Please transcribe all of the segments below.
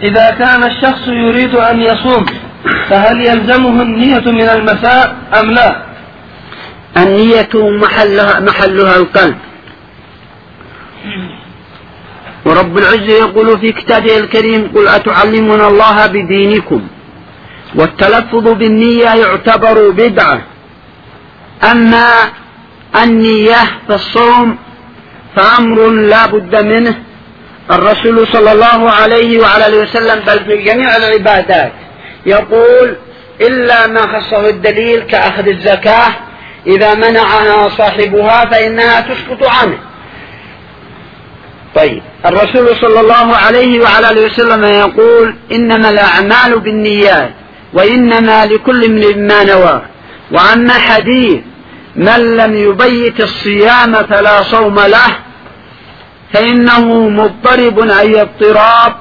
إذا كان الشخص يريد أن يصوم فهل يلزمه النية من المساء أم لا؟ النية محلها القلب. ورب العزة يقول في كتابه الكريم: قل أتعلمون الله بدينكم. والتلفظ بالنية يعتبر بدعة. أما النية في الصوم فأمر لا بد منه. الرسول صلى الله عليه وعلى آله وسلم بل في جميع العبادات يقول: إلا ما خصه الدليل كأخذ الزكاة إذا منعها صاحبها فإنها تسقط عنه. طيب، الرسول صلى الله عليه وعلى آله وسلم يقول: إنما الأعمال بالنيات وإنما لكل امرئ ما نوى. وأما حديث من لم يبيت الصيام فلا صوم له فإنه مضطرب أي اضطراب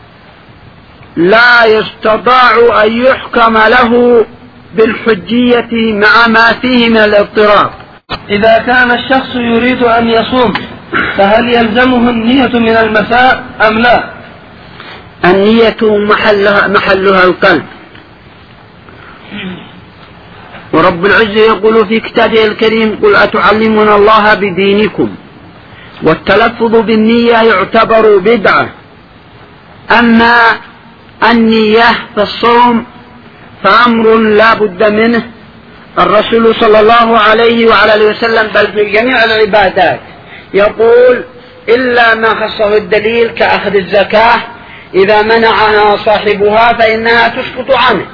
لا يستطاع أن يحكم له بالحجية مع ما فيه من الاضطراب. إذا كان الشخص يريد أن يصوم فهل يلزمه النية من المساء أم لا؟ النية محلها القلب. ورب العزة يقول في كتابه الكريم: قل أتعلمون الله بدينكم. والتلفظ بالنية يعتبر بدعة. أما النية في الصوم فأمر لا بد منه. الرسول صلى الله عليه وعلى آله وسلم بل في جميع العبادات يقول: إلا ما خصه الدليل كأخذ الزكاة إذا منعها صاحبها فإنها تسقط عنه.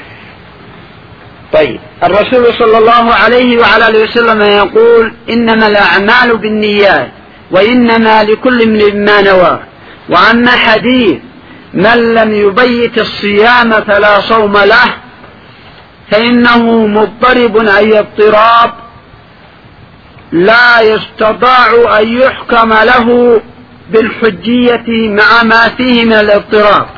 طيب، الرسول صلى الله عليه وعلى آله وسلم يقول: إنما الأعمال بالنيات وإنما لكل امرئ ما نوى. وأما حديث من لم يبيت الصيام فلا صوم له فإنه مضطرب أي اضطراب لا يستطاع أن يحكم له بالحجية مع ما فيه من الاضطراب.